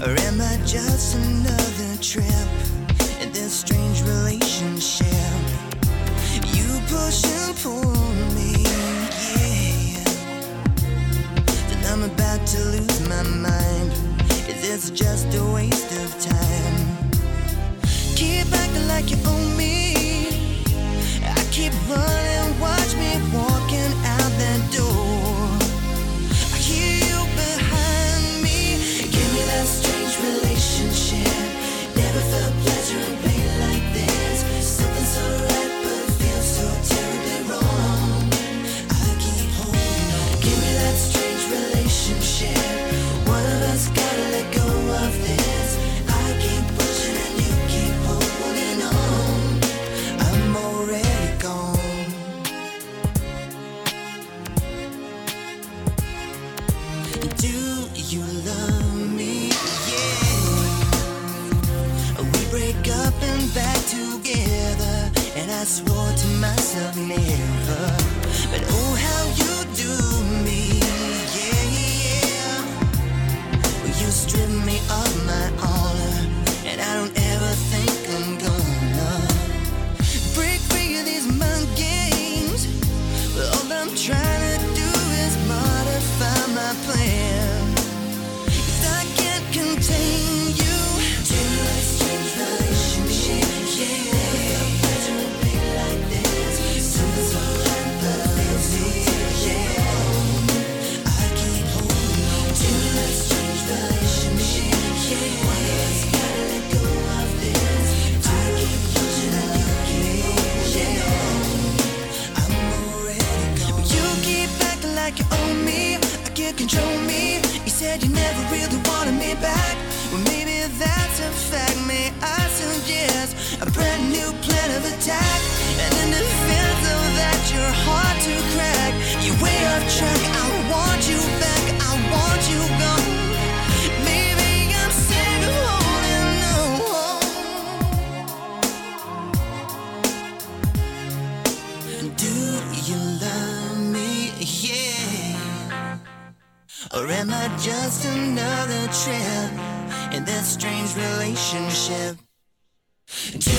Or am I just another trip in this strange relationship? You push and pull me, yeah. Then I'm about to lose my mind. Is this just a waste of time? Keep acting like you own me. I keep running, watch me walking out that door. I hear you behind me. Give me that strange relationship. Never felt pleasure in pain like this. Something so right but it feels so terribly wrong. I keep holding on. Give me that strange relationship. One of us gotta let go of this. I keep pushing and you keep holding on. I'm already gone. Do you love me? Yeah. We break up and back together, and I swore to myself never. But oh, how you do me, yeah. You strip me of my honor, and I don't ever think I'm gonna break free of these mind games. But all I'm trying to do is modify my plan. 'Cause I can't contain you. To a strange relationship, yeah. Never felt pleasure in pain like this. Something's so right, but it feels so yeah. I keep holding on to that strange relationship, yeah. One of us gotta let go of this. I keep pushing and you keep holding on. I'm already gone. You keep acting like you own me. I can't control me. You said you never really wanted me back. Well, maybe that's a fact. May I suggest a brand new plan of attack? And in defense of that, you're hard to crack. You're way off track. I want you back. I want you gone. Maybe I'm sick of holding on. Do you love me? Yeah. Or am I just another trip in this strange relationship?